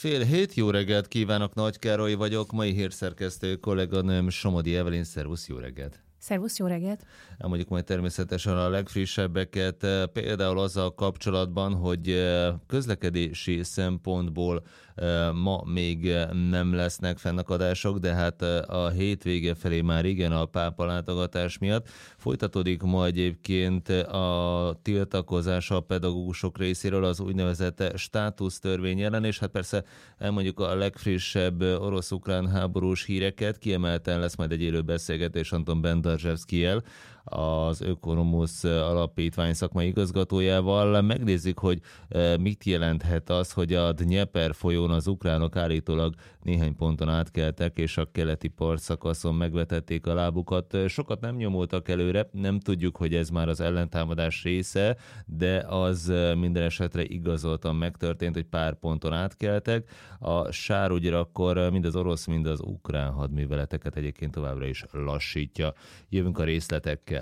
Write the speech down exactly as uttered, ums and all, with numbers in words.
Fél hét, jó reggelt kívánok, Nagy Károly vagyok, mai hírszerkesztő kolléganőm Somodi Evelyn, szervusz, jó reggelt! Szervusz, jó reggelt! Elmondjuk majd természetesen a legfrissebbeket, például azzal kapcsolatban, hogy közlekedési szempontból ma még nem lesznek fennakadások, de hát a hétvége felé már igen a pápa látogatás miatt. Folytatódik ma egyébként a tiltakozás a pedagógusok részéről az úgynevezett státusztörvény ellen, és hát persze elmondjuk a legfrissebb orosz-ukrán háborús híreket. Kiemelten lesz majd egy élő beszélgetés Anton Bendarzsevszkijjel, az Ökonomusz alapítvány szakmai igazgatójával. Megnézzük, hogy mit jelenthet az, hogy a Dnyeper folyón az ukránok állítólag néhány ponton átkeltek, és a keleti partszakaszon megvetették a lábukat. Sokat nem nyomultak előre, nem tudjuk, hogy ez már az ellentámadás része, de az minden esetre igazoltan megtörtént, hogy pár ponton átkeltek. A sár ugyanakkor mind az orosz, mind az ukrán hadműveleteket egyébként továbbra is lassítja. Jövünk a részletekkel